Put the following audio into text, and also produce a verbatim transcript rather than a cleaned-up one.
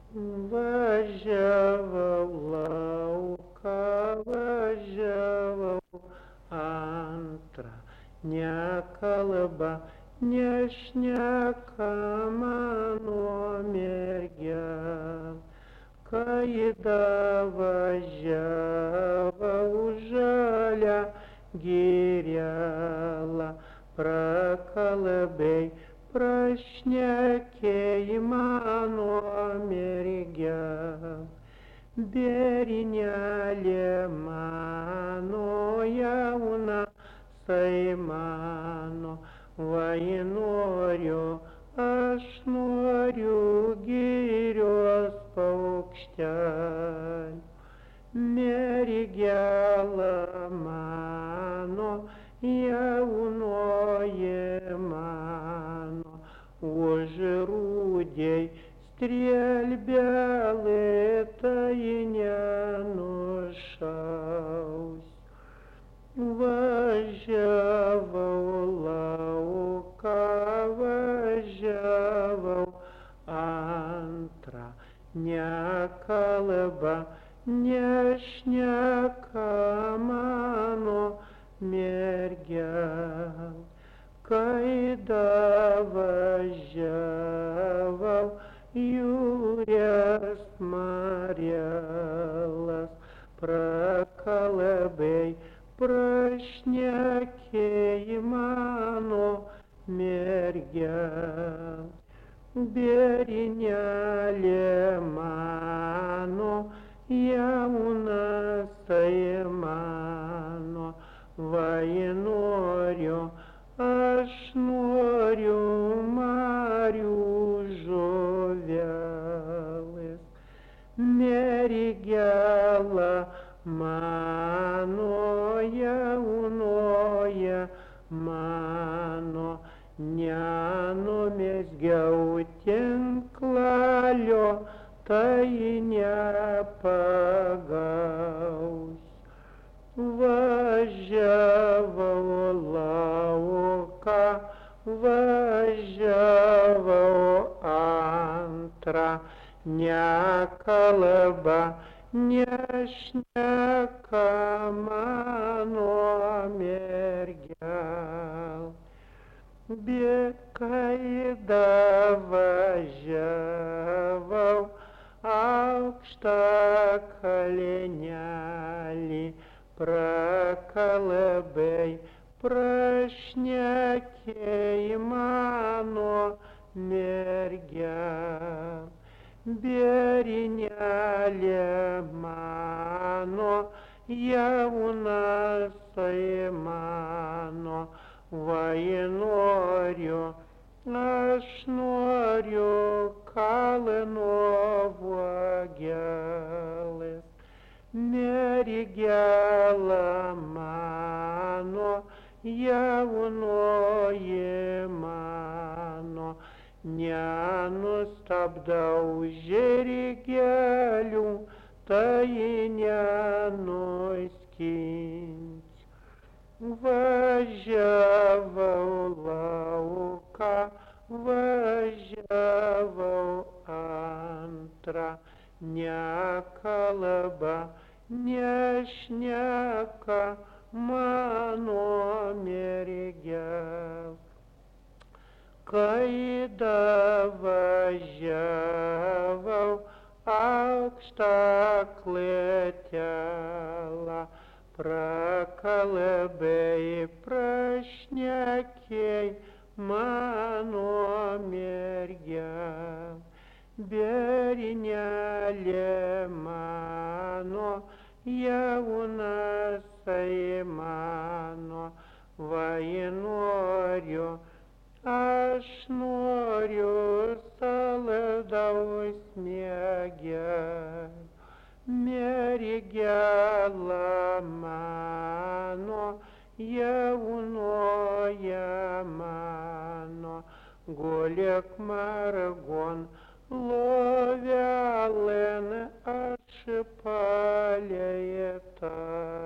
Važiavau lauką, važiavau antrą, nekalba, nešneka mano mergel. Kai davažiavau žalią girelą, prakalbei, prašnekėjai mano mergel. Berinelė mano jauna, sai mano, vai noriu, aš noriu girios paukštelį. Mergela mano, jaunoji mano, užrūdei strėlbelė tai nenušaus. Važiavau lauką, važiavau antrą, nekalba, nešneka mano mergel. Kai davažiavau jūrės marelas, prakalbei, prašnekėjai mano mergel. Berinelė mano, jauna sai mano, vai noriu, aš noriu marių žuvelės. Mergela mano, jaunoji mano, nenumezgiau tinklalio, tai nepagaus. Važiavau lauką, važiavau antrą, nekalba, nešneka mano mergel. Bet kai davažiavau aukštą kalnelį, prakalbei, prašnekėjai mano mergel. Berinelė mano, jauna sai mano, vai noriu, aš noriu kalno uogelės. Mergela mano, jaunoji mano, nenustabdau žirgelių, tai nenuskins. Važiavau lauką, važiavau antrą, nekalba, nešneka mano mergel. Kai davažiavau aukštą klėtelę, prakalbei, prašnekėjai mano mergel. Berinelė mano, jauna sai mano, vai noriu, aš noriu saldaus miegel. Mergela mano, jaunoji mano, gulėk margon lovelėn, aš palei tą